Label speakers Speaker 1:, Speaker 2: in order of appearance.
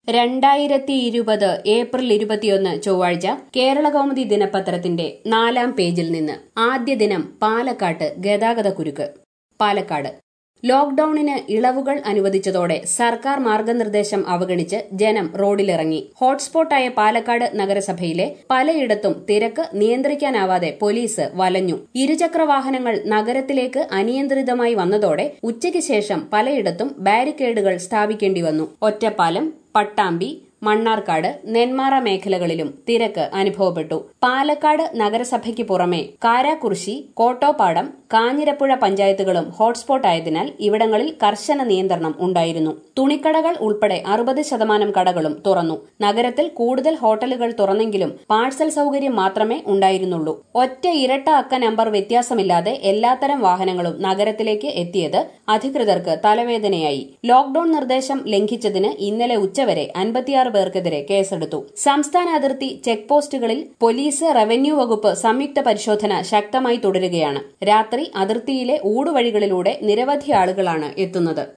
Speaker 1: 2020 April 21 ചൊവ്വാഴ്ച കേരളകൗമുദി ദിനപത്രത്തിന്റെ 4-ാം പേജിൽ നിന്ന് ആദ്യ ദിനം പാലക്കാട്ട് ഗതാഗതക്കുരുക്ക്. പാലക്കാട് ലോക്ഡൌണിന് ഇളവുകൾ അനുവദിച്ചതോടെ സർക്കാർ മാർഗനിർദ്ദേശം അവഗണിച്ച് ജനം റോഡിലിറങ്ങി. ഹോട്ട്സ്പോട്ടായ പാലക്കാട് നഗരസഭയിലെ പലയിടത്തും തിരക്ക് നിയന്ത്രിക്കാനാവാതെ പോലീസ് വലഞ്ഞു. ഇരുചക്രവാഹനങ്ങൾ നഗരത്തിലേക്ക് അനിയന്ത്രിതമായി വന്നതോടെ ഉച്ചയ്ക്ക് ശേഷം പലയിടത്തും ബാരിക്കേഡുകൾ സ്ഥാപിക്കേണ്ടി വന്നു. ഒറ്റപ്പാലം, പട്ടാമ്പി, മണ്ണാർക്കാട്, നെന്മാറ മേഖലകളിലും തിരക്ക് അനുഭവപ്പെട്ടു. പാലക്കാട് നഗരസഭയ്ക്ക് പുറമെ കാരാകുറുശ്ശി, കോട്ടോപ്പാടം, കാഞ്ഞിരപ്പുഴ പഞ്ചായത്തുകളും ഹോട്ട്സ്പോട്ടായതിനാൽ ഇവിടങ്ങളിൽ കർശന നിയന്ത്രണം ഉണ്ടായിരുന്നു. തുണിക്കടകൾ ഉൾപ്പെടെ 60% കടകളും തുറന്നു. നഗരത്തിൽ കൂടുതൽ ഹോട്ടലുകൾ തുറന്നെങ്കിലും പാഴ്സൽ സൌകര്യം മാത്രമേ ഉണ്ടായിരുന്നുള്ളൂ. ഒറ്റ ഇരട്ട അക്ക നമ്പർ വ്യത്യാസമില്ലാതെ എല്ലാത്തരം വാഹനങ്ങളും നഗരത്തിലേക്ക് എത്തിയത് അധികൃതർക്ക് തലവേദനയായി. ലോക്ഡൌൺ നിർദ്ദേശം ലംഘിച്ചതിന് ഇന്നലെ ഉച്ചവരെ 56 പേർക്കെതിരെ കേസെടുത്തു. സംസ്ഥാന അതിർത്തി ചെക്ക് പോസ്റ്റുകളിൽ പോലീസ്, റവന്യൂ വകുപ്പ് സംയുക്ത പരിശോധന ശക്തമായി തുടരുകയാണ്. രാത്രി അതിർത്തിയിലെ ഊടുവഴികളിലൂടെ നിരവധി ആളുകളാണ് എത്തുന്നത്.